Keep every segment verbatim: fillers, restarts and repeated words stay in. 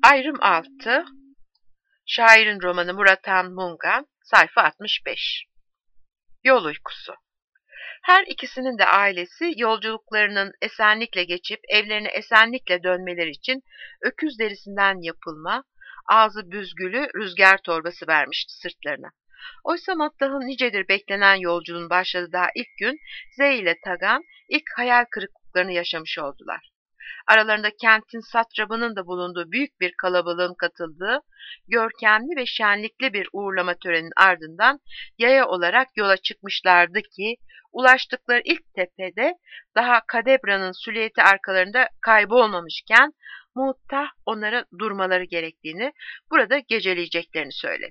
Ayrım altı, şairin romanı Murat Han Mungan, sayfa altmış beş. Yol uykusu. Her ikisinin de ailesi yolculuklarının esenlikle geçip evlerine esenlikle dönmeleri için öküz derisinden yapılma, ağzı büzgülü rüzgar torbası vermişti sırtlarına. Oysa Maddah'ın nicedir beklenen yolculuğun başladığı daha ilk gün Z ile Tagan ilk hayal kırıklıklarını yaşamış oldular. Aralarında kentin satrabının da bulunduğu büyük bir kalabalığın katıldığı görkemli ve şenlikli bir uğurlama töreninin ardından yaya olarak yola çıkmışlardı ki ulaştıkları ilk tepede daha Kadebra'nın süliyeti arkalarında kaybolmamışken Muğtah onlara durmaları gerektiğini, burada geceleyeceklerini söyledi.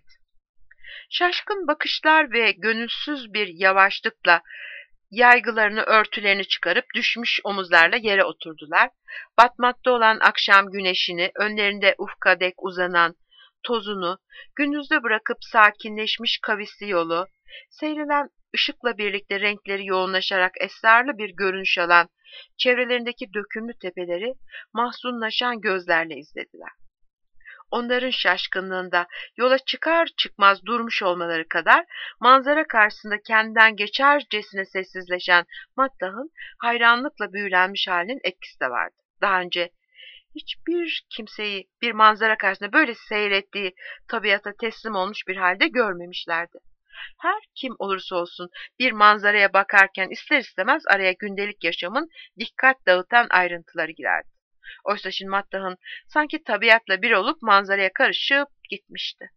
Şaşkın bakışlar ve gönülsüz bir yavaşlıkla yaygılarını, örtülerini çıkarıp düşmüş omuzlarla yere oturdular. Batmakta olan akşam güneşini, önlerinde ufka dek uzanan tozunu, gündüzde bırakıp sakinleşmiş kavisli yolu, seyreden ışıkla birlikte renkleri yoğunlaşarak esrarlı bir görünüş alan çevrelerindeki dökümlü tepeleri mahzunlaşan gözlerle izlediler. Onların şaşkınlığında yola çıkar çıkmaz durmuş olmaları kadar manzara karşısında kendinden geçercesine sessizleşen Maddah'ın hayranlıkla büyülenmiş halinin etkisi de vardı. Daha önce hiçbir kimseyi bir manzara karşısında böyle seyrettiği tabiata teslim olmuş bir halde görmemişlerdi. Her kim olursa olsun bir manzaraya bakarken ister istemez araya gündelik yaşamın dikkat dağıtan ayrıntıları girerdi. Oysa şimdi Maddah'ın sanki tabiatla bir olup manzaraya karışıp gitmişti.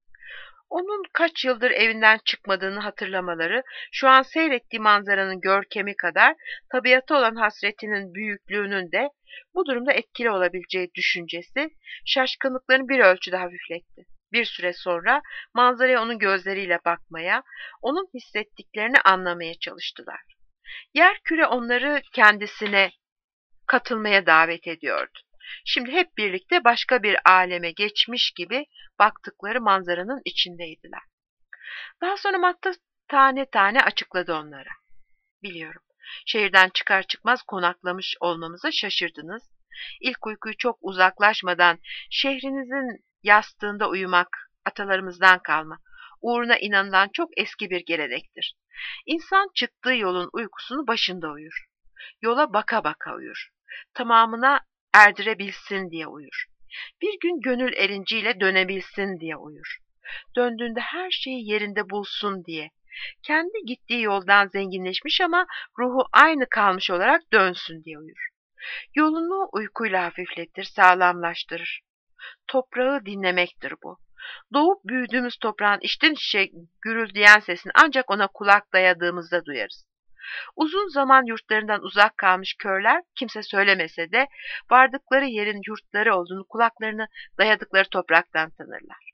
Onun kaç yıldır evinden çıkmadığını hatırlamaları, şu an seyrettiği manzaranın görkemi kadar tabiata olan hasretinin büyüklüğünün de bu durumda etkili olabileceği düşüncesi, şaşkınlıklarını bir ölçüde hafifletti. Bir süre sonra manzaraya onun gözleriyle bakmaya, onun hissettiklerini anlamaya çalıştılar. Yerküre onları kendisine katılmaya davet ediyordu. Şimdi hep birlikte başka bir aleme geçmiş gibi baktıkları manzaranın içindeydiler. Daha sonra Matta tane tane açıkladı onlara. Biliyorum, şehirden çıkar çıkmaz konaklamış olmamıza şaşırdınız. İlk uykuyu çok uzaklaşmadan şehrinizin yastığında uyumak atalarımızdan kalma, uğruna inanılan çok eski bir gelenektir. İnsan çıktığı yolun uykusunu başında uyur. Yola baka baka uyur. Tamamına erdirebilsin diye uyur. Bir gün gönül erinciyle dönebilsin diye uyur. Döndüğünde her şeyi yerinde bulsun diye. Kendi gittiği yoldan zenginleşmiş ama ruhu aynı kalmış olarak dönsün diye uyur. Yolunu uykuyla hafifletir, sağlamlaştırır. Toprağı dinlemektir bu. Doğup büyüdüğümüz toprağın içten içe gürüldeyen sesini ancak ona kulak dayadığımızda duyarız. Uzun zaman yurtlarından uzak kalmış körler kimse söylemese de vardıkları yerin yurtları olduğunu kulaklarını dayadıkları topraktan tanırlar.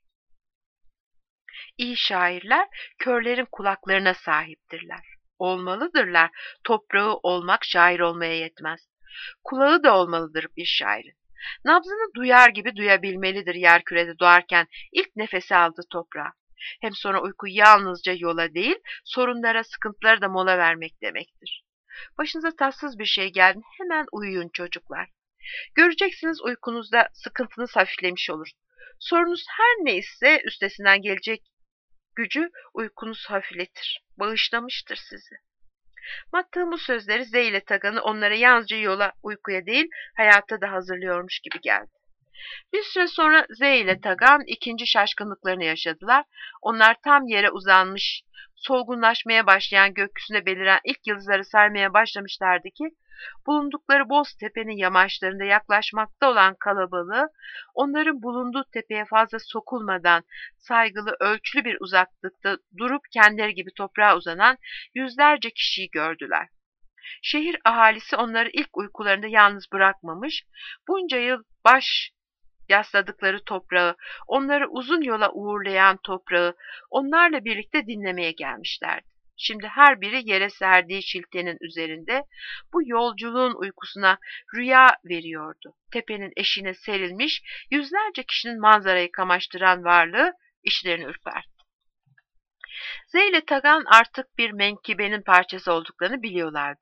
İyi şairler körlerin kulaklarına sahiptirler. Olmalıdırlar. Toprağı olmak şair olmaya yetmez. Kulağı da olmalıdır bir şairin. Nabzını duyar gibi duyabilmelidir yerkürede doğarken ilk nefesi aldığı toprağa. Hem sonra uyku yalnızca yola değil, sorunlara, sıkıntılara da mola vermek demektir. Başınıza tatsız bir şey geldi, hemen uyuyun çocuklar. Göreceksiniz uykunuzda sıkıntınız hafiflemiş olur. Sorunuz her neyse üstesinden gelecek gücü uykunuz hafifletir. Bağışlamıştır sizi. Maddah'ın bu sözleri Z ile Tagan'ı onlara yalnızca yola, uykuya değil, hayata da hazırlıyormuş gibi geldi. Bir süre sonra Z ile Tagan ikinci şaşkınlıklarını yaşadılar. Onlar tam yere uzanmış, solgunlaşmaya başlayan gökyüzüne beliren ilk yıldızları saymaya başlamışlardı ki, bulundukları Boztepe'nin yamaçlarında yaklaşmakta olan kalabalığı, onların bulunduğu tepeye fazla sokulmadan saygılı, ölçülü bir uzaklıkta durup kendileri gibi toprağa uzanan yüzlerce kişiyi gördüler. Şehir ahalisi onları ilk uykularında yalnız bırakmamış, bunca yıl baş yasladıkları toprağı, onları uzun yola uğurlayan toprağı onlarla birlikte dinlemeye gelmişlerdi. Şimdi her biri yere serdiği şiltenin üzerinde bu yolculuğun uykusuna rüya veriyordu. Tepenin eşiğine serilmiş yüzlerce kişinin manzarayı kamaştıran varlığı işlerini ürpertti. Z ile Tagan artık bir menkibenin parçası olduklarını biliyorlardı.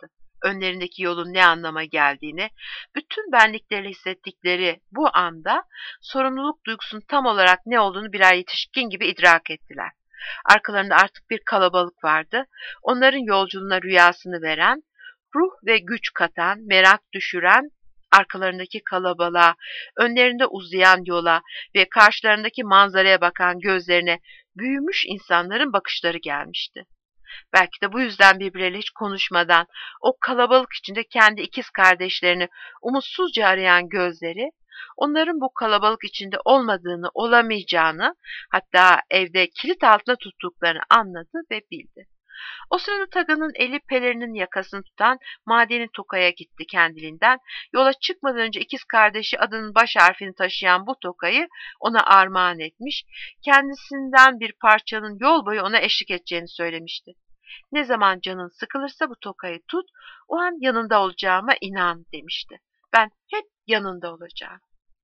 önlerindeki yolun ne anlama geldiğini, bütün benlikleriyle hissettikleri bu anda sorumluluk duygusunun tam olarak ne olduğunu birer yetişkin gibi idrak ettiler. Arkalarında artık bir kalabalık vardı. Onların yolculuğuna rüyasını veren, ruh ve güç katan, merak düşüren, arkalarındaki kalabalığa, önlerinde uzayan yola ve karşılarındaki manzaraya bakan gözlerine büyümüş insanların bakışları gelmişti. Belki de bu yüzden birbirleriyle hiç konuşmadan o kalabalık içinde kendi ikiz kardeşlerini umutsuzca arayan gözleri, onların bu kalabalık içinde olmadığını, olamayacağını, hatta evde kilit altında tuttuklarını anladı ve bildi. O sırada Taga'nın eli pelerinin yakasını tutan madeni tokaya gitti kendiliğinden. Yola çıkmadan önce ikiz kardeşi adının baş harfini taşıyan bu tokayı ona armağan etmiş, kendisinden bir parçanın yol boyu ona eşlik edeceğini söylemişti. Ne zaman canın sıkılırsa bu tokayı tut, o an yanında olacağıma inan demişti. Ben hep yanında olacağım.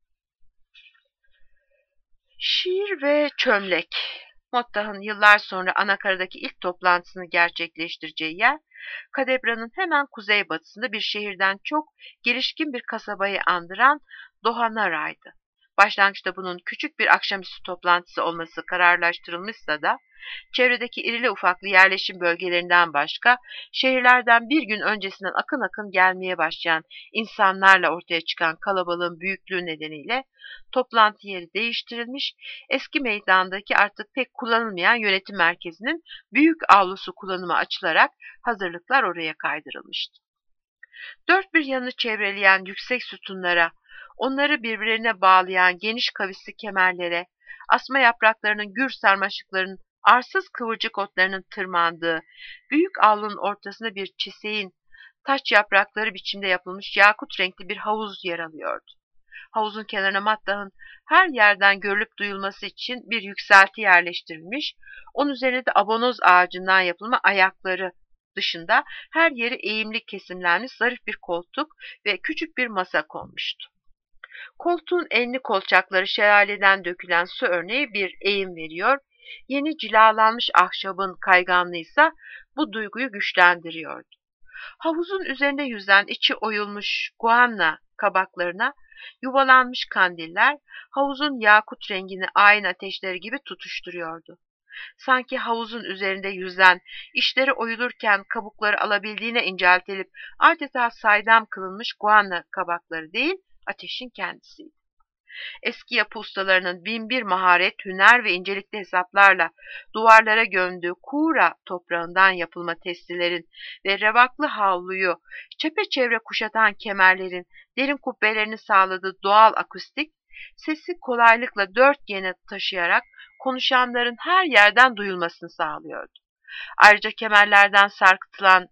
Şiir ve çömlek. Mottah'ın yıllar sonra Anakara'daki ilk toplantısını gerçekleştireceği yer, Kadebra'nın hemen kuzeybatısında bir şehirden çok gelişkin bir kasabayı andıran Dohanara'ydı. Başlangıçta bunun küçük bir akşamüstü toplantısı olması kararlaştırılmışsa da, çevredeki irili ufaklı yerleşim bölgelerinden başka, şehirlerden bir gün öncesinden akın akın gelmeye başlayan insanlarla ortaya çıkan kalabalığın büyüklüğü nedeniyle toplantı yeri değiştirilmiş, eski meydandaki artık pek kullanılmayan yönetim merkezinin büyük avlusu kullanıma açılarak hazırlıklar oraya kaydırılmıştı. Dört bir yanı çevreleyen yüksek sütunlara, onları birbirine bağlayan geniş kavisli kemerlere, asma yapraklarının gür sarmaşıklarının arsız kıvırcık otlarının tırmandığı, büyük avlunun ortasında bir çiseğin taç yaprakları biçimde yapılmış yakut renkli bir havuz yer alıyordu. Havuzun kenarına Mottah'ın her yerden görülüp duyulması için bir yükselti yerleştirilmiş, onun üzerine de abonoz ağacından yapılma ayakları dışında her yeri eğimli kesimlenmiş zarif bir koltuk ve küçük bir masa konmuştu. Koltuğun enli kolçakları şelaleden dökülen su örneği bir eğim veriyor, yeni cilalanmış ahşabın kayganlığıysa bu duyguyu güçlendiriyordu. Havuzun üzerinde yüzen içi oyulmuş guanna kabaklarına yuvalanmış kandiller, havuzun yakut rengini ayin ateşleri gibi tutuşturuyordu. Sanki havuzun üzerinde yüzen, işleri oyulurken kabukları alabildiğine inceltilip adeta saydam kılınmış guanna kabakları değil, ateşin kendisiydi. Eski yapı ustalarının binbir maharet, hüner ve incelikli hesaplarla duvarlara gömdüğü Kura toprağından yapılma testilerin ve revaklı havluyu çepeçevre kuşatan kemerlerin derin kubbelerini sağladığı doğal akustik, sesi kolaylıkla dört yene taşıyarak konuşanların her yerden duyulmasını sağlıyordu. Ayrıca kemerlerden sarkıtılan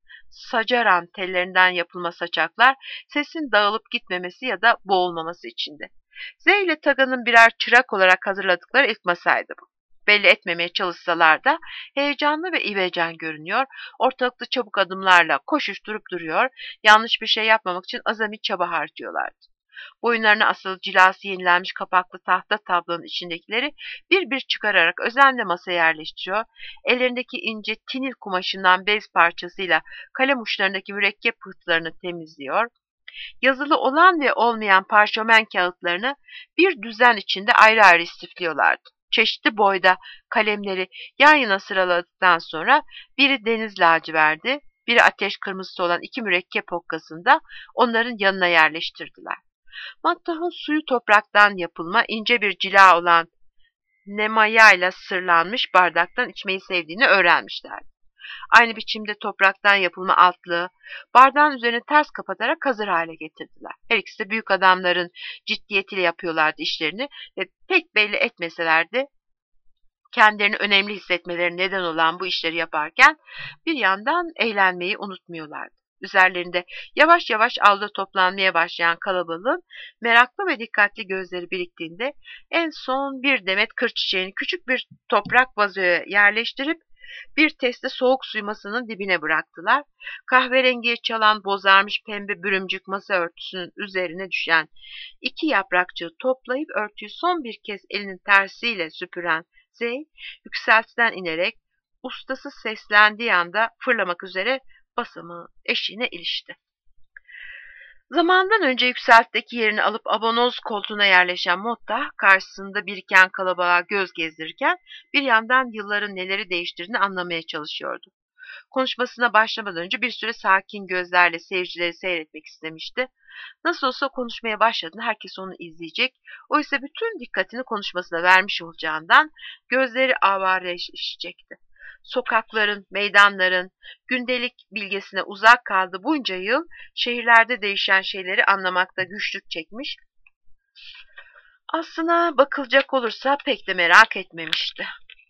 sacaran tellerinden yapılma saçaklar sesin dağılıp gitmemesi ya da boğulmaması içindi. Z ile Taga'nın birer çırak olarak hazırladıkları ilk masaydı bu. Belli etmemeye çalışsalar da heyecanlı ve ivecen görünüyor, ortalıkta çabuk adımlarla koşuşturup duruyor, yanlış bir şey yapmamak için azami çaba harcıyorlardı. Boyunlarına asılı cilası yenilenmiş kapaklı tahta tablonun içindekileri bir bir çıkararak özenle masaya yerleştiriyor, ellerindeki ince tinil kumaşından bez parçasıyla kalem uçlarındaki mürekkep pıhtılarını temizliyor, yazılı olan ve olmayan parşömen kağıtlarını bir düzen içinde ayrı ayrı istifliyorlardı. Çeşitli boyda kalemleri yan yana sıraladıktan sonra biri deniz laciverdi, biri ateş kırmızısı olan iki mürekkep hokkasında onların yanına yerleştirdiler. Mottah'ın suyu topraktan yapılma ince bir cila olan nemayayla sırlanmış bardaktan içmeyi sevdiğini öğrenmişlerdi. Aynı biçimde topraktan yapılma altlığı bardağın üzerine ters kapatarak hazır hale getirdiler. Her ikisi de büyük adamların ciddiyetiyle yapıyorlardı işlerini ve pek belli etmeselerdi kendilerini önemli hissetmeleri neden olan bu işleri yaparken bir yandan eğlenmeyi unutmuyorlardı. Üzerlerinde yavaş yavaş avluda toplanmaya başlayan kalabalığın meraklı ve dikkatli gözleri biriktiğinde en son bir demet kır çiçeğini küçük bir toprak vazoya yerleştirip bir testi soğuk suyu masanın dibine bıraktılar. Kahverengiye çalan bozarmış pembe bürümcük masa örtüsünün üzerine düşen iki yaprakçığı toplayıp örtüyü son bir kez elinin tersiyle süpüren Zey, yükseltiden inerek ustası seslendiği anda fırlamak üzere basamağı eşiğine ilişti. Zamandan önce yükseltteki yerini alıp abonoz koltuğuna yerleşen Motta, karşısında biriken kalabalığa göz gezdirirken bir yandan yılların neleri değiştirdiğini anlamaya çalışıyordu. Konuşmasına başlamadan önce bir süre sakin gözlerle seyircileri seyretmek istemişti. Nasıl olsa konuşmaya başladığında herkes onu izleyecek. Oysa bütün dikkatini konuşmasına vermiş olacağından gözleri avareleşecekti. Sokakların, meydanların, gündelik bilgesine uzak kaldı bunca yıl, şehirlerde değişen şeyleri anlamakta güçlük çekmiş. Aslına bakılacak olursa pek de merak etmemişti.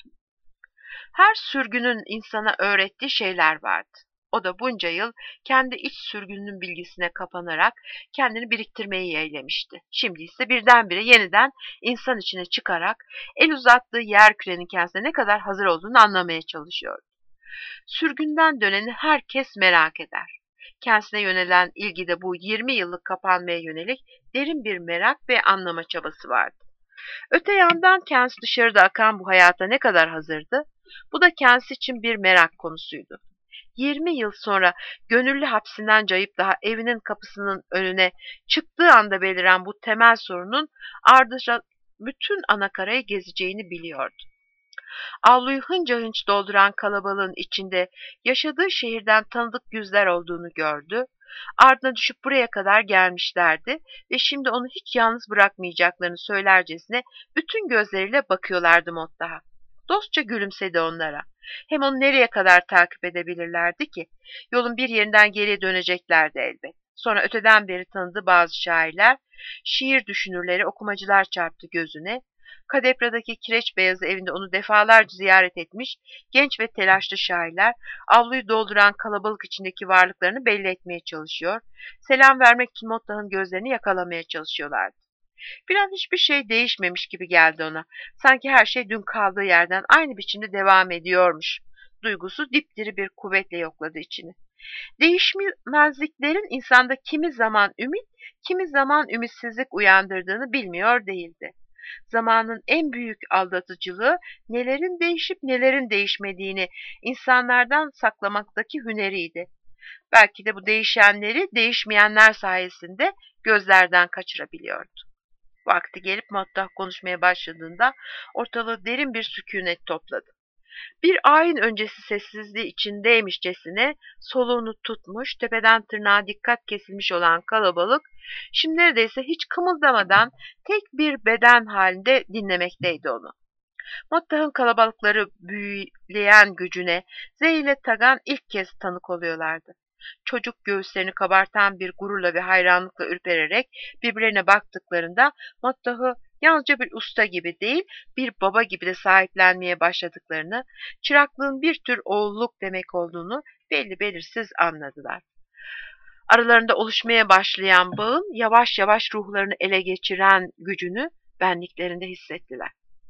Her sürgünün insana öğrettiği şeyler vardı. O da bunca yıl kendi iç sürgününün bilgisine kapanarak kendini biriktirmeyi yeğlemişti. Şimdi ise birdenbire yeniden insan içine çıkarak el uzattığı yerkürenin kendisine ne kadar hazır olduğunu anlamaya çalışıyordu. Sürgünden döneni herkes merak eder. Kendisine yönelen ilgide bu yirmi yıllık kapanmaya yönelik derin bir merak ve anlama çabası vardı. Öte yandan kendisi dışarıda akan bu hayata ne kadar hazırdı? Bu da kendisi için bir merak konusuydu. yirmi yıl sonra gönüllü hapsinden cayıp daha evinin kapısının önüne çıktığı anda beliren bu temel sorunun ardışa bütün anakarayı gezeceğini biliyordu. Avluyu hınca hınç dolduran kalabalığın içinde yaşadığı şehirden tanıdık yüzler olduğunu gördü. Ardına düşüp buraya kadar gelmişlerdi ve şimdi onu hiç yalnız bırakmayacaklarını söylercesine bütün gözleriyle bakıyorlardı Motta'ya. Dostça gülümsedi onlara. Hem onu nereye kadar takip edebilirlerdi ki? Yolun bir yerinden geriye döneceklerdi elbet. Sonra öteden beri tanıdığı bazı şairler, şiir düşünürleri, okumacılar çarptı gözüne. Kadepra'daki kireç beyazı evinde onu defalarca ziyaret etmiş genç ve telaşlı şairler, avluyu dolduran kalabalık içindeki varlıklarını belli etmeye çalışıyor, selam vermek için Motta'nın gözlerini yakalamaya çalışıyorlardı. Bir an hiçbir şey değişmemiş gibi geldi ona. Sanki her şey dün kaldığı yerden aynı biçimde devam ediyormuş. Duygusu dipdiri bir kuvvetle yokladı içini. Değişmezliklerin insanda kimi zaman ümit, kimi zaman ümitsizlik uyandırdığını bilmiyor değildi. Zamanın en büyük aldatıcılığı nelerin değişip nelerin değişmediğini insanlardan saklamaktaki hüneriydi. Belki de bu değişenleri değişmeyenler sayesinde gözlerden kaçırabiliyordu. Vakti gelip Motta konuşmaya başladığında ortalığı derin bir sükunet topladı. Bir ayin öncesi sessizliği içindeymişçesine soluğunu tutmuş, tepeden tırnağa dikkat kesilmiş olan kalabalık, şimdi neredeyse hiç kımıldamadan tek bir beden halinde dinlemekteydi onu. Motta'nın kalabalıkları büyüleyen gücüne Zey ile Tagan ilk kez tanık oluyorlardı. Çocuk göğüslerini kabartan bir gururla ve hayranlıkla ürpererek birbirlerine baktıklarında Motta'yı yalnızca bir usta gibi değil, bir baba gibi de sahiplenmeye başladıklarını, çıraklığın bir tür oğulluk demek olduğunu belli belirsiz anladılar. Aralarında oluşmaya başlayan bağın yavaş yavaş ruhlarını ele geçiren gücünü benliklerinde hissettiler.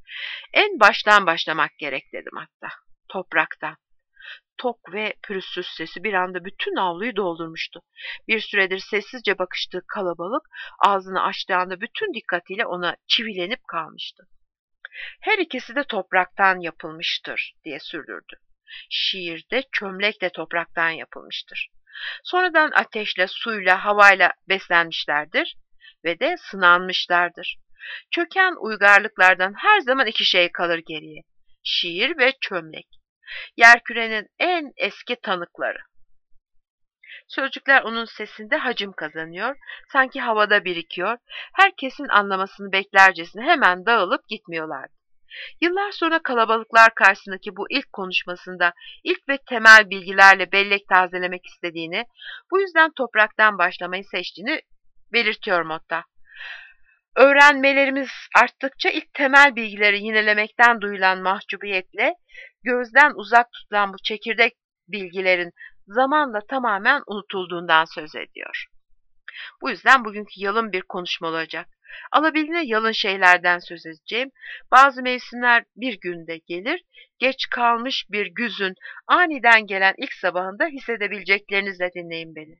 En baştan başlamak gerek dedim hatta, topraktan. Tok ve pürüzsüz sesi bir anda bütün avluyu doldurmuştu. Bir süredir sessizce bakıştığı kalabalık ağzını açtığı anda bütün dikkatiyle ona çivilenip kalmıştı. Her ikisi de topraktan yapılmıştır diye sürdürdü. Şiir de çömlek de topraktan yapılmıştır. Sonradan ateşle, suyla, havayla beslenmişlerdir ve de sınanmışlardır. Çöken uygarlıklardan her zaman iki şey kalır geriye: şiir ve çömlek. Yerkürenin en eski tanıkları. Sözcükler onun sesinde hacim kazanıyor, sanki havada birikiyor, herkesin anlamasını beklercesine hemen dağılıp gitmiyorlardı. Yıllar sonra kalabalıklar karşısındaki bu ilk konuşmasında ilk ve temel bilgilerle bellek tazelemek istediğini, bu yüzden topraktan başlamayı seçtiğini belirtiyor Motta. Öğrenmelerimiz arttıkça ilk temel bilgileri yinelemekten duyulan mahcubiyetle gözden uzak tutulan bu çekirdek bilgilerin zamanla tamamen unutulduğundan söz ediyor. Bu yüzden bugünkü yalın bir konuşma olacak. Alabildiğine yalın şeylerden söz edeceğim. Bazı mevsimler bir günde gelir, geç kalmış bir güzün aniden gelen ilk sabahında hissedebileceklerinizle dinleyin beni.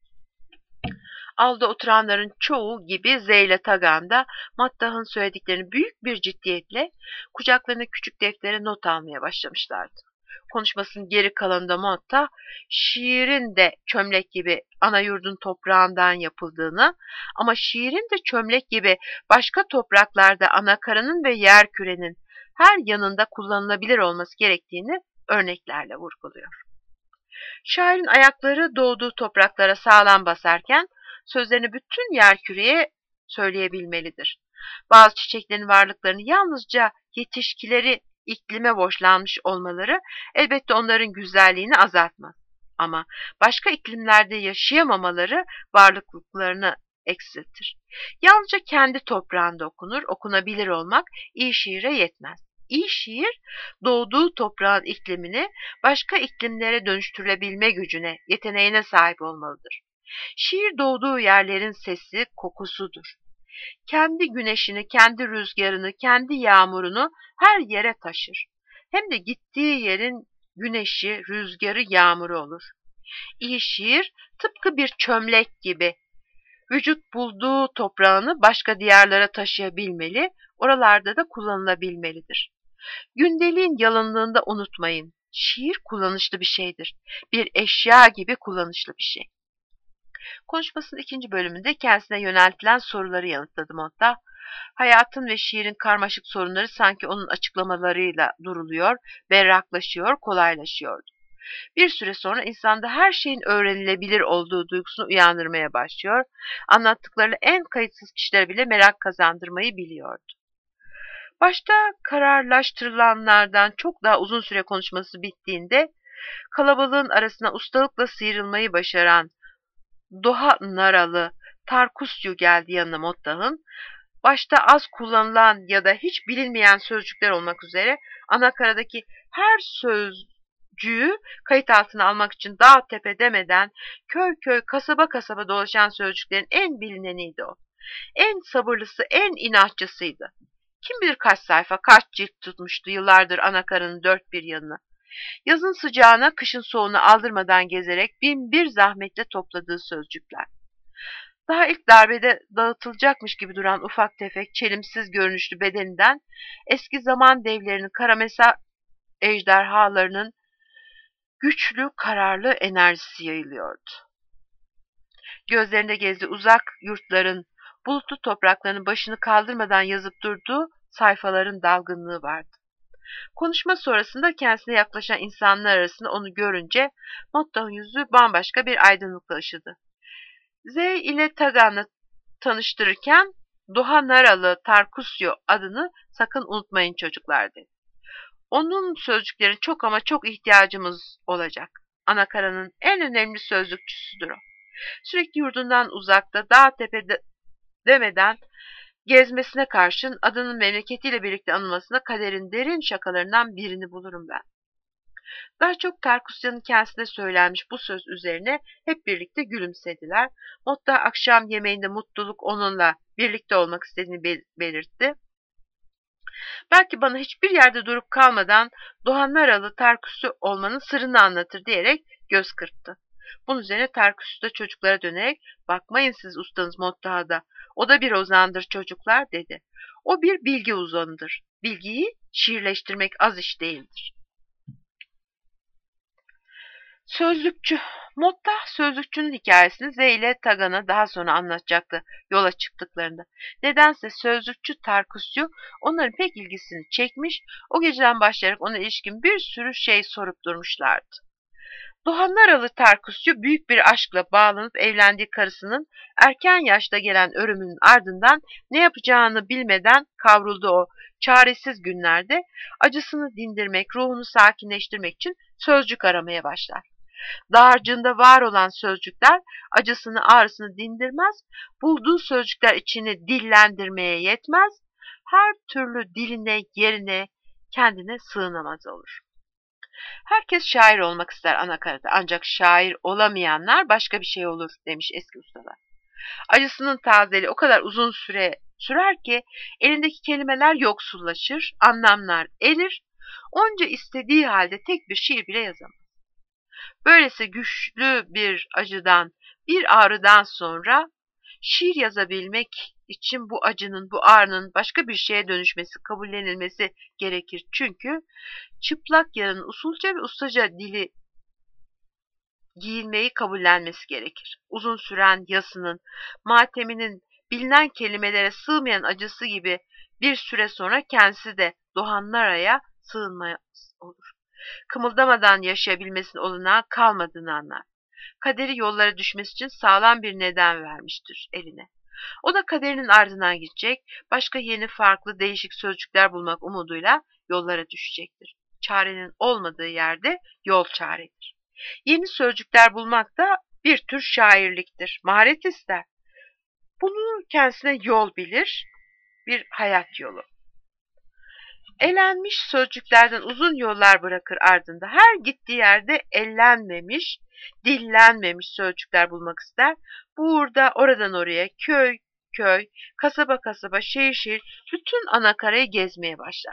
Alda oturanların çoğu gibi Zeyle Tagan da Motta'nın söylediklerini büyük bir ciddiyetle kucaklarına küçük deftere not almaya başlamışlardı. Konuşmasının geri kalanında Motta, şiirin de çömlek gibi ana yurdun toprağından yapıldığını ama şiirin de çömlek gibi başka topraklarda anakaranın ve yerkürenin her yanında kullanılabilir olması gerektiğini örneklerle vurguluyor. Şairin ayakları doğduğu topraklara sağlam basarken sözlerini bütün yerküreye söyleyebilmelidir. Bazı çiçeklerin varlıklarını yalnızca yetişkileri iklime borçlanmış olmaları elbette onların güzelliğini azaltmaz. Ama başka iklimlerde yaşayamamaları varlıklarını eksiltir. Yalnızca kendi toprağında okunur, okunabilir olmak iyi şiire yetmez. İyi şiir, doğduğu toprağın iklimini başka iklimlere dönüştürülebilme gücüne, yeteneğine sahip olmalıdır. Şiir doğduğu yerlerin sesi, kokusudur. Kendi güneşini, kendi rüzgarını, kendi yağmurunu her yere taşır. Hem de gittiği yerin güneşi, rüzgarı, yağmuru olur. İyi şiir tıpkı bir çömlek gibi vücut bulduğu toprağını başka diyarlara taşıyabilmeli, oralarda da kullanılabilmelidir. Gündeliğin yalınlığında unutmayın, şiir kullanışlı bir şeydir. Bir eşya gibi kullanışlı bir şey. Konuşmasının ikinci bölümünde kendisine yöneltilen soruları yanıtladı Motta. Hayatın ve şiirin karmaşık sorunları sanki onun açıklamalarıyla duruluyor, berraklaşıyor, kolaylaşıyordu. Bir süre sonra insanda her şeyin öğrenilebilir olduğu duygusunu uyandırmaya başlıyor, anlattıklarıyla en kayıtsız kişilere bile merak kazandırmayı biliyordu. Başta kararlaştırılanlardan çok daha uzun süre konuşması bittiğinde, kalabalığın arasına ustalıkla sıyrılmayı başaran Doha Naralı Tarkusyu geldi yanına Motta'nın. Başta az kullanılan ya da hiç bilinmeyen sözcükler olmak üzere anakaradaki her sözcüğü kayıt altına almak için dağ tepe demeden köy köy kasaba kasaba dolaşan sözcüklerin en bilineniydi o. En sabırlısı, en inatçısıydı. Kim bilir kaç sayfa, kaç cilt tutmuştu yıllardır anakaranın dört bir yanını. Yazın sıcağına, kışın soğuğuna aldırmadan gezerek bin bir zahmetle topladığı sözcükler. Daha ilk darbede dağıtılacakmış gibi duran ufak tefek, çelimsiz görünüşlü bedeninden eski zaman devlerinin karamesa ejderhalarının güçlü, kararlı enerjisi yayılıyordu. Gözlerinde gezdiği uzak yurtların, bulutlu topraklarının başını kaldırmadan yazıp durduğu sayfaların dalgınlığı vardı. Konuşma sonrasında kendisine yaklaşan insanlar arasında onu görünce Motta'nın yüzü bambaşka bir aydınlıkla ışıdı. Z ile Tagan'ı tanıştırırken Doha Naralı Tarkusyu adını sakın unutmayın çocuklar dedi. Onun sözcüklerine çok ama çok ihtiyacımız olacak. Anakaranın en önemli sözlükçüsüdür o. Sürekli yurdundan uzakta, dağ tepede demeden gezmesine karşın adının memleketiyle birlikte anılmasına kaderin derin şakalarından birini bulurum ben. Daha çok Tarkusya'nın kendisine söylenmiş bu söz üzerine hep birlikte gülümsediler. Motta akşam yemeğinde mutluluk onunla birlikte olmak istediğini belirtti. Belki bana hiçbir yerde durup kalmadan Doha Naralı Tarkusya olmanın sırrını anlatır diyerek göz kırptı. Bunun üzerine Tarkusya da çocuklara dönerek bakmayın siz ustanız Motta'da. O da bir ozandır çocuklar dedi. O bir bilgi uzanıdır. Bilgiyi şiirleştirmek az iş değildir. Sözlükçü. Motta sözlükçünün hikayesini Z ile Tagan'a daha sonra anlatacaktı yola çıktıklarında. Nedense sözlükçü Tarkusyu onların pek ilgisini çekmiş, o geceden başlayarak ona ilişkin bir sürü şey sorup durmuşlardı. Doha Naralı Tarkusyu büyük bir aşkla bağlanıp evlendiği karısının erken yaşta gelen ölümünün ardından ne yapacağını bilmeden kavrulduğu o çaresiz günlerde acısını dindirmek, ruhunu sakinleştirmek için sözcük aramaya başlar. Dağarcığında var olan sözcükler acısını ağrısını dindirmez, bulduğu sözcükler içini dillendirmeye yetmez, her türlü diline, yerine, kendine sığınamaz olur. Herkes şair olmak ister anakarada, ancak şair olamayanlar başka bir şey olur demiş eski ustalar. Acısının tazeliği o kadar uzun süre sürer ki elindeki kelimeler yoksullaşır, anlamlar erir, onca istediği halde tek bir şiir bile yazamaz. Böylesi güçlü bir acıdan, bir ağrıdan sonra şiir yazabilmek için bu acının, bu ağrının başka bir şeye dönüşmesi, kabullenilmesi gerekir. Çünkü çıplak yarın usulca ve ustaca dili giyinmeyi kabullenmesi gerekir. Uzun süren yasının, mateminin, bilinen kelimelere sığmayan acısı gibi bir süre sonra kendisi de Doğanlara'ya sığınmaz olur. Kımıldamadan yaşayabilmesinin olanağı kalmadığını anlar. Kaderi yollara düşmesi için sağlam bir neden vermiştir eline. O da kaderinin ardından gidecek, başka yeni farklı değişik sözcükler bulmak umuduyla yollara düşecektir. Çarenin olmadığı yerde yol çaredir. Yeni sözcükler bulmak da bir tür şairliktir. Maharet ister. Bunu kendisine yol bilir, bir hayat yolu. Elenmiş sözcüklerden uzun yollar bırakır ardında. Her gittiği yerde ellenmemiş, dillenmemiş sözcükler bulmak ister. Bu uğurda oradan oraya, köy köy, kasaba kasaba, şehir şehir bütün anakarayı gezmeye başlar.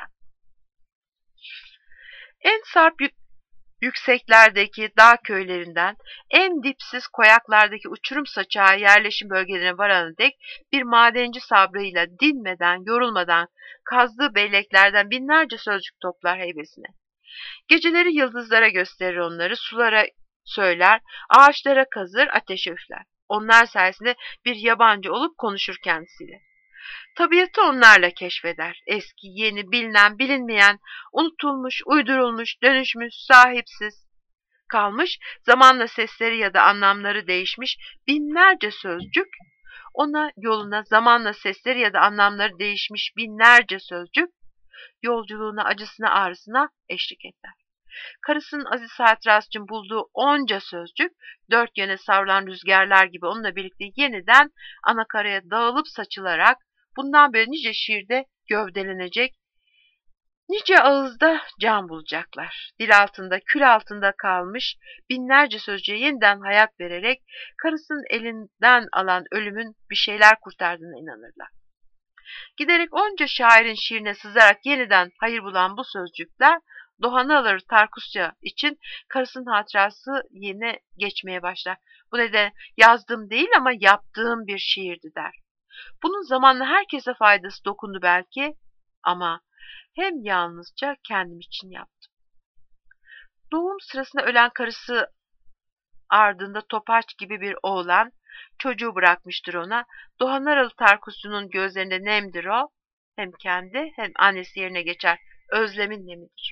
En sarp yükseklerdeki dağ köylerinden en dipsiz koyaklardaki uçurum saçağı yerleşim bölgelerine varana dek bir madenci sabrıyla dinmeden, yorulmadan kazdığı belleklerden binlerce sözcük toplar heybesine. Geceleri yıldızlara gösterir onları, sulara söyler, ağaçlara kazır, ateşe üfler. Onlar sayesinde bir yabancı olup konuşur kendisiyle. Tabiatı onlarla keşfeder. Eski, yeni, bilinen, bilinmeyen, unutulmuş, uydurulmuş, dönüşmüş, sahipsiz kalmış, zamanla sesleri ya da anlamları değişmiş binlerce sözcük, ona yoluna zamanla sesleri ya da anlamları değişmiş binlerce sözcük, yolculuğuna, acısına, ağrısına eşlik eder. Karısının aziz hatırası için bulduğu onca sözcük, dört yöne savrulan rüzgarlar gibi onunla birlikte yeniden anakaraya dağılıp saçılarak, bundan böyle nice şiirde gövdelenecek, nice ağızda can bulacaklar. Dil altında, kül altında kalmış binlerce sözcüğe yeniden hayat vererek karısının elinden alan ölümün bir şeyler kurtardığına inanırlar. Giderek onca şairin şiirine sızarak yeniden hayır bulan bu sözcükler, Doğanlıları Tarkusya için karısının hatırası yerine geçmeye başlar. Bu nedenle yazdığım değil ama yaptığım bir şiirdi der. Bunun zamanla herkese faydası dokundu belki ama hem yalnızca kendim için yaptım. Doğum sırasında ölen karısı ardında Topaç gibi bir oğlan çocuğu bırakmıştır ona. Doğanlıları Tarkusya'nın gözlerinde nemdir o. Hem kendi hem annesi yerine geçer. Özlemin nemidir.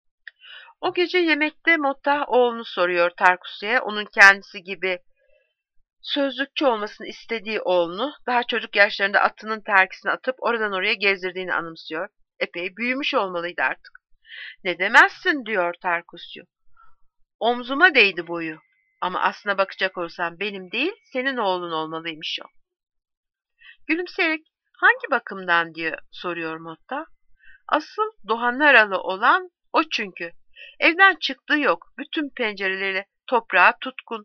O gece yemekte Motta oğlunu soruyor Tarkusya'ya. Onun kendisi gibi sözlükçü olmasını istediği oğlunu daha çocuk yaşlarında atının terkisine atıp oradan oraya gezdirdiğini anımsıyor. Epey büyümüş olmalıydı artık. Ne demezsin diyor Tarkusya. Omzuma değdi boyu. Ama aslına bakacak olsam benim değil senin oğlun olmalıymış o. Gülümseyerek hangi bakımdan diye soruyor Motta. Asıl Doğanlaralı olan o çünkü. Evden çıktığı yok. Bütün pencereleriyle toprağa tutkun.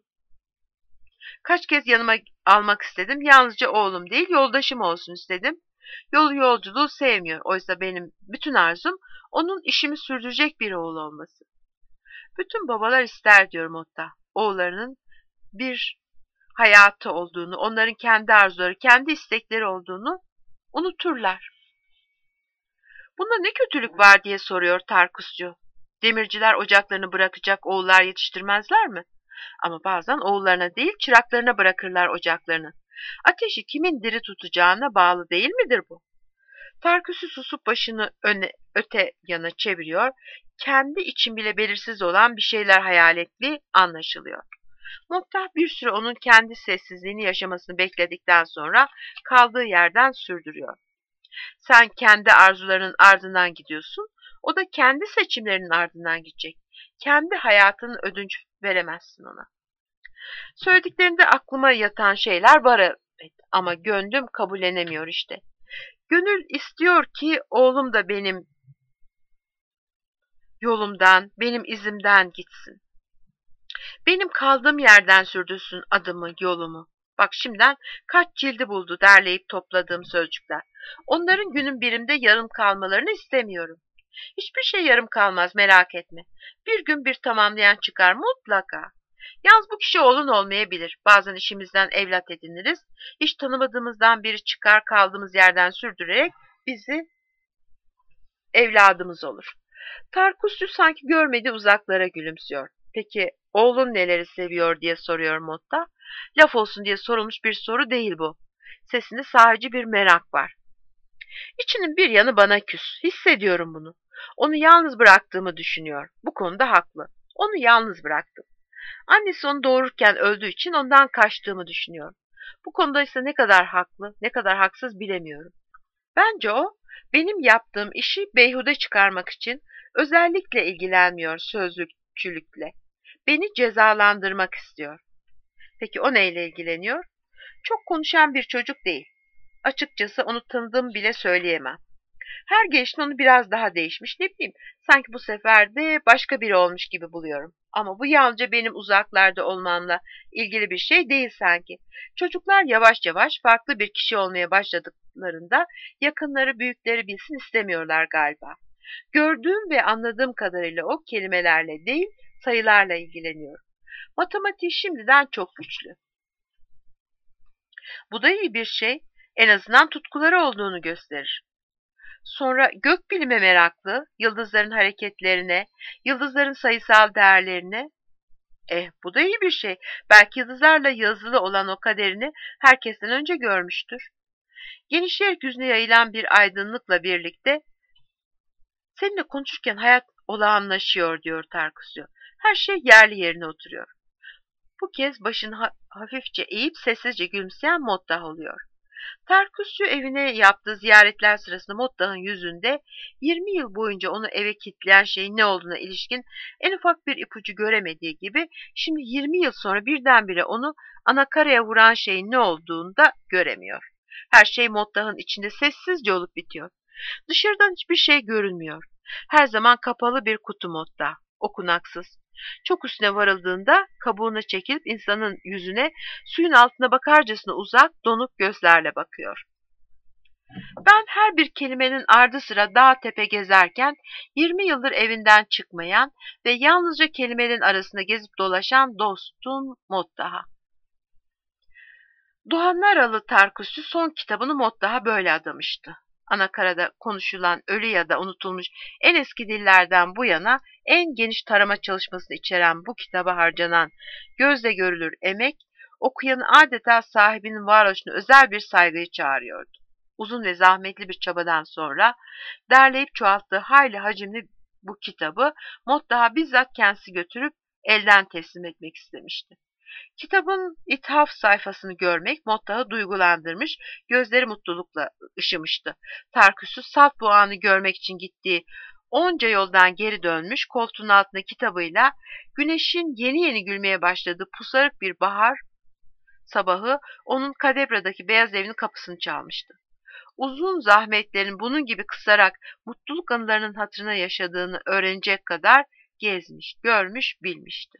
Kaç kez yanıma almak istedim. Yalnızca oğlum değil yoldaşım olsun istedim. Yol yolculuğu sevmiyor. Oysa benim bütün arzum onun işimi sürdürecek bir oğul olması. Bütün babalar ister diyor Motta. Oğullarının bir hayatı olduğunu, onların kendi arzuları, kendi istekleri olduğunu unuturlar. Bunda ne kötülük var diye soruyor Tarkuscu. Demirciler ocaklarını bırakacak oğullar yetiştirmezler mi? Ama bazen oğullarına değil çıraklarına bırakırlar ocaklarını. Ateşi kimin diri tutacağına bağlı değil midir bu? Tarkuscu susup başını öne, öte yana çeviriyor. Kendi için bile belirsiz olan bir şeyler hayal ettiği anlaşılıyor. Motta bir süre onun kendi sessizliğini yaşamasını bekledikten sonra kaldığı yerden sürdürüyor. Sen kendi arzularının ardından gidiyorsun, o da kendi seçimlerinin ardından gidecek. Kendi hayatının ödünç veremezsin ona. Söylediklerinde aklıma yatan şeyler var evet, ama gönlüm kabullenemiyor işte. Gönül istiyor ki oğlum da benim yolumdan, benim izimden gitsin. Benim kaldığım yerden sürdürsün adımı, yolumu. Bak şimdiden kaç cildi buldu derleyip topladığım sözcükler. Onların günün birinde yarım kalmalarını istemiyorum. Hiçbir şey yarım kalmaz merak etme. Bir gün bir tamamlayan çıkar mutlaka. Yalnız bu kişi oğlun olmayabilir. Bazen işimizden evlat ediniriz. Hiç tanımadığımızdan biri çıkar kaldığımız yerden sürdürerek bizi evladımız olur. Tarkusyu sanki görmediği uzaklara gülümsüyor. Peki oğlun neleri seviyor diye soruyor Motta. Laf olsun diye sorulmuş bir soru değil bu. Sesinde sadece bir merak var. İçinin bir yanı bana küs. Hissediyorum bunu. Onu yalnız bıraktığımı düşünüyor. Bu konuda haklı. Onu yalnız bıraktım. Annesi onu doğururken öldüğü için ondan kaçtığımı düşünüyor. Bu konuda ise ne kadar haklı, ne kadar haksız bilemiyorum. Bence o, benim yaptığım işi beyhude çıkarmak için özellikle ilgilenmiyor sözlükçülükle. Beni cezalandırmak istiyor. Peki o neyle ilgileniyor? Çok konuşan bir çocuk değil. Açıkçası onu tanıdığımı bile söyleyemem. Her gelişte onu biraz daha değişmiş, ne bileyim, sanki bu sefer de başka biri olmuş gibi buluyorum. Ama bu yalnızca benim uzaklarda olmamla ilgili bir şey değil sanki. Çocuklar yavaş yavaş farklı bir kişi olmaya başladıklarında yakınları büyükleri bilsin istemiyorlar galiba. Gördüğüm ve anladığım kadarıyla o kelimelerle değil sayılarla ilgileniyor. Matematiği şimdiden çok güçlü. Bu da iyi bir şey. En azından tutkuları olduğunu gösterir. Sonra gökbilime meraklı, yıldızların hareketlerine, yıldızların sayısal değerlerine. Eh, bu da iyi bir şey. Belki yıldızlarla yazılı olan o kaderini herkesten önce görmüştür. Genişleyerek yüzüne yayılan bir aydınlıkla birlikte seninle konuşurken hayat olağanlaşıyor diyor Tarkusyu. Her şey yerli yerine oturuyor. Bu kez başını ha hafifçe eğip sessizce gülümseyen Mottah oluyor. Tarkusyu evine yaptığı ziyaretler sırasında Mottah'ın yüzünde yirmi yıl boyunca onu eve kilitleyen şeyin ne olduğuna ilişkin en ufak bir ipucu göremediği gibi şimdi yirmi yıl sonra birdenbire onu anakaraya vuran şeyin ne olduğunu da göremiyor. Her şey Mottah'ın içinde sessizce olup bitiyor. Dışarıdan hiçbir şey görünmüyor. Her zaman kapalı bir kutu Mottah, okunaksız. Çok üstüne varıldığında kabuğuna çekilip insanın yüzüne suyun altına bakarcasına uzak, donuk gözlerle bakıyor. Ben her bir kelimenin ardı sıra dağ tepe gezerken yirmi yıldır evinden çıkmayan ve yalnızca kelimelerin arasında gezip dolaşan dostum Mottah'a. Doğanlaralı Tarkusyu son kitabını Mottah'a böyle adamıştı. Anakarada konuşulan ölü ya da unutulmuş en eski dillerden bu yana en geniş tarama çalışmasını içeren bu kitaba harcanan gözle görülür emek, okuyanın adeta sahibinin varoluşuna özel bir saygıyı çağırıyordu. Uzun ve zahmetli bir çabadan sonra derleyip çoğalttığı hayli hacimli bu kitabı Mottah'a bizzat kendisi götürüp elden teslim etmek istemişti. Kitabın ithaf sayfasını görmek Mottah'ı duygulandırmış, gözleri mutlulukla ışımıştı. Tarkusyu saf bu anı görmek için gittiği onca yoldan geri dönmüş, koltuğun altında kitabıyla güneşin yeni yeni gülmeye başladığı pusarık bir bahar sabahı onun Kadebra'daki beyaz evinin kapısını çalmıştı. Uzun zahmetlerin bunun gibi kısarak mutluluk anılarının hatırına yaşadığını öğrenecek kadar gezmiş, görmüş, bilmişti.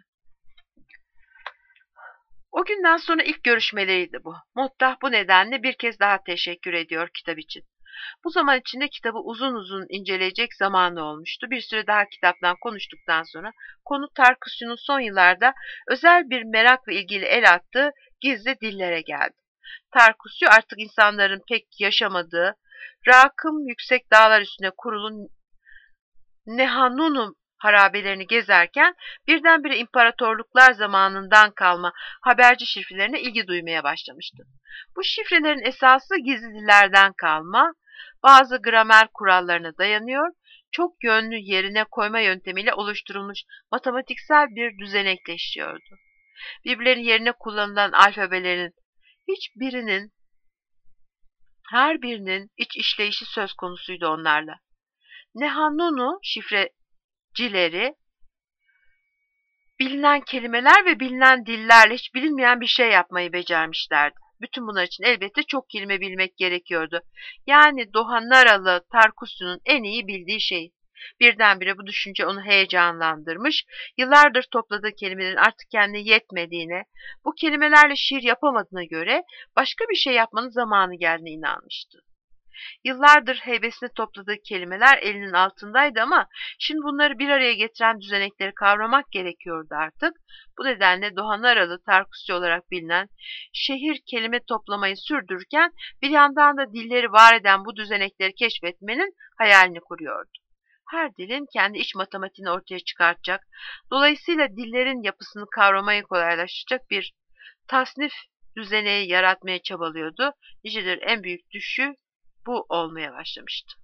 O günden sonra ilk görüşmeleriydi bu. Mottah bu nedenle bir kez daha teşekkür ediyor kitap için. Bu zaman içinde kitabı uzun uzun inceleyecek zamanı olmuştu. Bir süre daha kitaptan konuştuktan sonra konu Tarkusyu'nun son yıllarda özel bir merak ve ilgili el attığı gizli dillere geldi. Tarkusyu artık insanların pek yaşamadığı, rakım yüksek dağlar üstüne kurulu Nehanunum harabelerini gezerken birdenbire imparatorluklar zamanından kalma haberci şifrelerine ilgi duymaya başlamıştı. Bu şifrelerin esası gizli dillerden kalma, bazı gramer kurallarına dayanıyor, çok yönlü yerine koyma yöntemiyle oluşturulmuş matematiksel bir düzenekle işliyordu. Birbirlerinin yerine kullanılan alfabelerin hiçbirinin, her birinin iç işleyişi söz konusuydu onlarla. Nehanunu şifrecileri bilinen kelimeler ve bilinen dillerle hiç bilinmeyen bir şey yapmayı becermişlerdi. Bütün bunlar için elbette çok kelime bilmek gerekiyordu. Yani Doğanlaralı Tarkusyu'nun en iyi bildiği şey. Birdenbire bu düşünce onu heyecanlandırmış, yıllardır topladığı kelimelerin artık kendine yetmediğine, bu kelimelerle şiir yapamadığına göre başka bir şey yapmanın zamanı geldiğine inanmıştı. Yıllardır heybesine topladığı kelimeler elinin altındaydı ama şimdi bunları bir araya getiren düzenekleri kavramak gerekiyordu artık. Bu nedenle Doğan Aralı Tarkusçu olarak bilinen şehir kelime toplamayı sürdürürken bir yandan da dilleri var eden bu düzenekleri keşfetmenin hayalini kuruyordu. Her dilin kendi iç matematiğini ortaya çıkartacak, dolayısıyla dillerin yapısını kavramayı kolaylaştıracak bir tasnif düzeneği yaratmaya çabalıyordu. Nicedir en büyük düşü bu olmaya başlamıştı.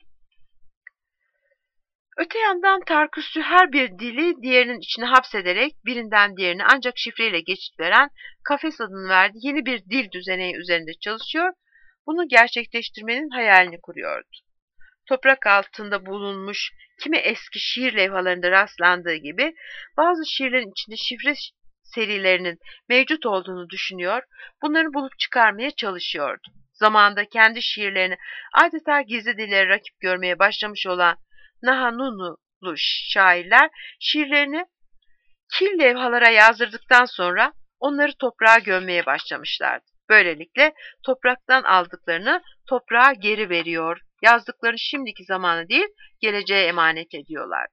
Öte yandan Tarkusçu her bir dili diğerinin içine hapsederek birinden diğerine ancak şifreyle geçit veren kafes adını verdiği yeni bir dil düzeneği üzerinde çalışıyor, bunu gerçekleştirmenin hayalini kuruyordu. Toprak altında bulunmuş kimi eski şiir levhalarında rastlandığı gibi bazı şiirlerin içinde şifre serilerinin mevcut olduğunu düşünüyor, bunları bulup çıkarmaya çalışıyordu. Zamanında kendi şiirlerini adeta gizli dillere rakip görmeye başlamış olan Nahanunulu şairler şiirlerini kil levhalara yazdırdıktan sonra onları toprağa gömmeye başlamışlardı. Böylelikle topraktan aldıklarını toprağa geri veriyor, yazdıklarını şimdiki zamanı değil geleceğe emanet ediyorlardı.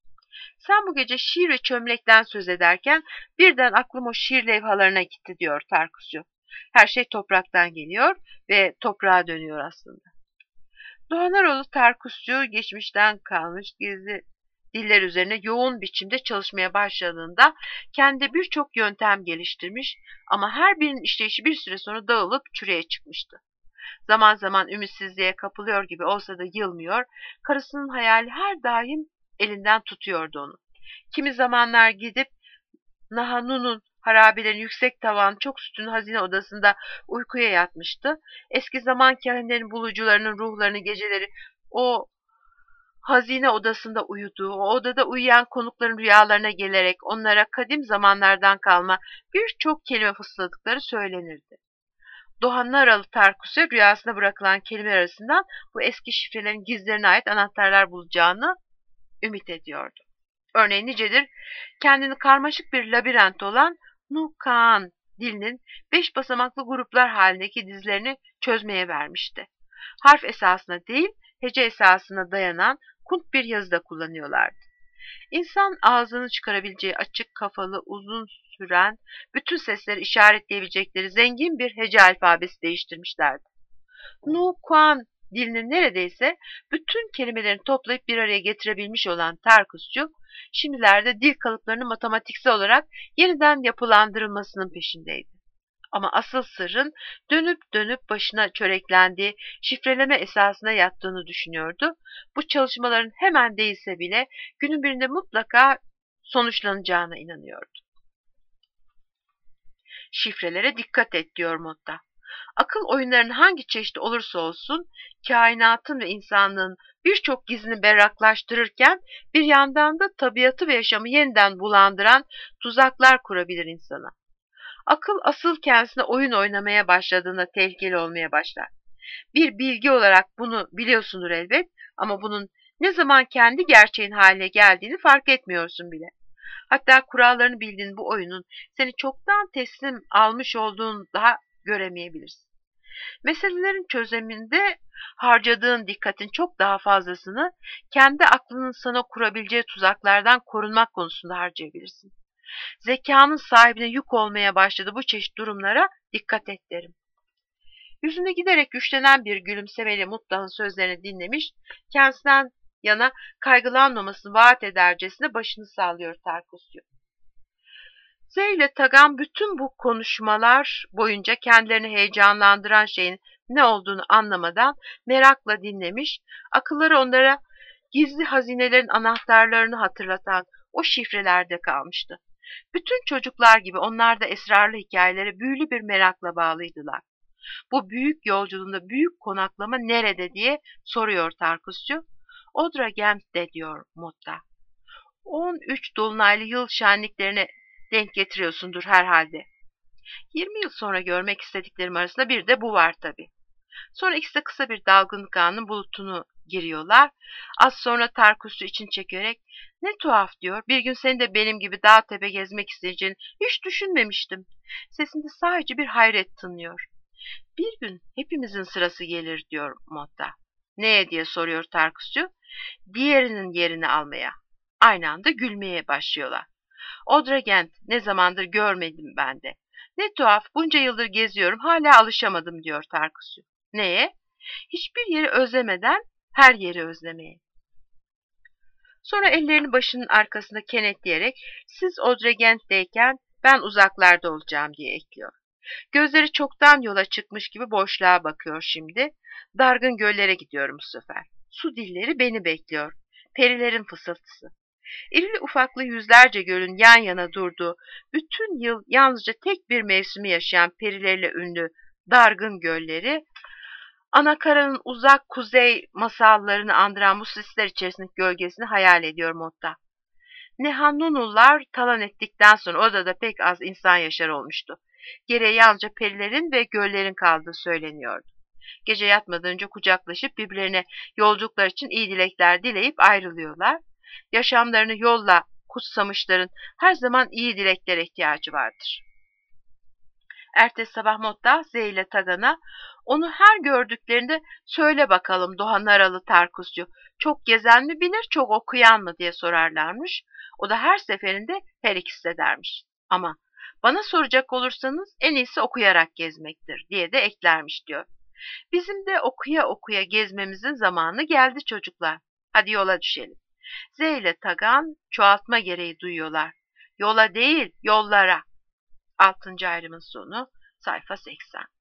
Sen bu gece şiir ve çömlekten söz ederken birden aklım o şiir levhalarına gitti diyor Tarkusçu. Her şey topraktan geliyor ve toprağa dönüyor aslında. Doğanaroğlu Tarkusçu geçmişten kalmış gizli diller üzerine yoğun biçimde çalışmaya başladığında kendi birçok yöntem geliştirmiş ama her birinin işleyişi bir süre sonra dağılıp çürüye çıkmıştı. Zaman zaman ümitsizliğe kapılıyor gibi olsa da yılmıyor, karısının hayali her daim elinden tutuyordu onu. Kimi zamanlar gidip Nahanun'un harabelerin yüksek tavan, çok sütunlu hazine odasında uykuya yatmıştı. Eski zaman kahinlerin bulucularının ruhlarını geceleri o hazine odasında uyuduğu, o odada uyuyan konukların rüyalarına gelerek onlara kadim zamanlardan kalma birçok kelime fısıldadıkları söylenirdi. Doğan Aralı Tarkus'a rüyasına bırakılan kelimeler arasından bu eski şifrelerin gizlerine ait anahtarlar bulacağını ümit ediyordu. Örneğin nicedir kendini karmaşık bir labirent olan Nukaan dilinin beş basamaklı gruplar halindeki dizlerini çözmeye vermişti. Harf esasına değil, hece esasına dayanan kunt bir yazıda kullanıyorlardı. İnsan ağzını çıkarabileceği açık kafalı, uzun süren, bütün sesleri işaretleyebilecekleri zengin bir hece alfabesi değiştirmişlerdi. Nukuan dilinin neredeyse bütün kelimelerini toplayıp bir araya getirebilmiş olan Tarkusçu, şimdilerde dil kalıplarının matematiksel olarak yeniden yapılandırılmasının peşindeydi. Ama asıl sırrın dönüp dönüp başına çöreklendiği şifreleme esasına yattığını düşünüyordu. Bu çalışmaların hemen değilse bile günün birinde mutlaka sonuçlanacağına inanıyordu. Şifrelere dikkat et diyor Motta. Akıl oyunlarının hangi çeşidi olursa olsun kainatın ve insanlığın birçok gizini berraklaştırırken bir yandan da tabiatı ve yaşamı yeniden bulandıran tuzaklar kurabilir insana. Akıl asıl kendisine oyun oynamaya başladığında tehlikeli olmaya başlar. Bir bilgi olarak bunu biliyorsundur elbet ama bunun ne zaman kendi gerçeğin haline geldiğini fark etmiyorsun bile. Hatta kurallarını bildiğin bu oyunun seni çoktan teslim almış olduğunu daha göremeyebilirsin. Meselelerin çözümünde harcadığın dikkatin çok daha fazlasını kendi aklının sana kurabileceği tuzaklardan korunmak konusunda harcayabilirsin. Zekanın sahibine yük olmaya başladığı bu çeşit durumlara dikkat et derim. Yüzünde giderek güçlenen bir gülümsemeyle Mutla'nın sözlerini dinlemiş, kendisinden yana kaygılanmamasını vaat edercesine başını sallıyor Tarkusçu. Z ile Tagan bütün bu konuşmalar boyunca kendilerini heyecanlandıran şeyin ne olduğunu anlamadan merakla dinlemiş, akılları onlara gizli hazinelerin anahtarlarını hatırlatan o şifrelerde kalmıştı. Bütün çocuklar gibi onlar da esrarlı hikayelere büyülü bir merakla bağlıydılar. Bu büyük yolculuğunda büyük konaklama nerede diye soruyor Tarkusçu. Odragent'te diyor Motta. on üç dolunaylı yıl şenliklerine denk getiriyorsundur herhalde. yirmi yıl sonra görmek istediklerim arasında bir de bu var tabii. Sonra ikisi de kısa bir dalgınlık anının bulutunu giriyorlar. Az sonra Tarkusçu için çekerek ne tuhaf diyor. Bir gün seni de benim gibi dağ tepe gezmek isteyeceğini hiç düşünmemiştim. Sesinde sadece bir hayret tınlıyor. Bir gün hepimizin sırası gelir diyor Motta. Neye diye soruyor Tarkusçu. Diğerinin yerini almaya. Aynı anda gülmeye başlıyorlar. Odragent, ne zamandır görmedim ben de. Ne tuhaf, bunca yıldır geziyorum, hala alışamadım diyor Tarkusçu. Neye? Hiçbir yeri özlemeden her yeri özlemeye. Sonra ellerini başının arkasına kenetleyerek siz Odregent'teyken ben uzaklarda olacağım diye ekliyor. Gözleri çoktan yola çıkmış gibi boşluğa bakıyor şimdi. Dargın göllere gidiyorum bu sefer. Su dilleri beni bekliyor. Perilerin fısıltısı. İrili ufaklı yüzlerce gölün yan yana durduğu, bütün yıl yalnızca tek bir mevsimi yaşayan perilerle ünlü dargın gölleri, Anakara'nın uzak kuzey masallarını andıran bu sisler içerisindeki gölgesini hayal ediyor modda. Nehannunular talan ettikten sonra odada pek az insan yaşar olmuştu. Geriye yalnızca perilerin ve göllerin kaldığı söyleniyordu. Gece yatmadan önce kucaklaşıp birbirlerine yolculuklar için iyi dilekler dileyip ayrılıyorlar. Yaşamlarını yolla kutsamışların her zaman iyi dileklere ihtiyacı vardır. Ertesi sabah Motta Z ile Tagan'a onu her gördüklerinde söyle bakalım Doğan Naralı Tarkusçu, çok gezen mi bilir çok okuyan mı diye sorarlarmış. O da her seferinde her ikisi de dermiş. Ama bana soracak olursanız en iyisi okuyarak gezmektir diye de eklermiş diyor. Bizim de okuya okuya gezmemizin zamanı geldi çocuklar. Hadi yola düşelim. Z ile Tagan çoğaltma gereği duyuyorlar. Yola değil yollara. Altıncı ayrımın sonu sayfa seksen.